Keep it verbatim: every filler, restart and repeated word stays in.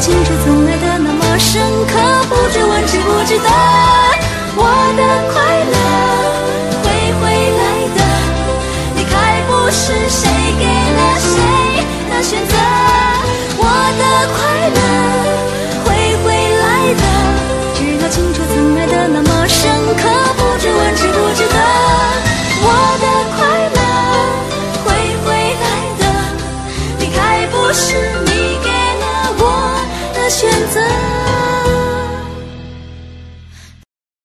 情却总爱得那么深刻，不知问知不知道。我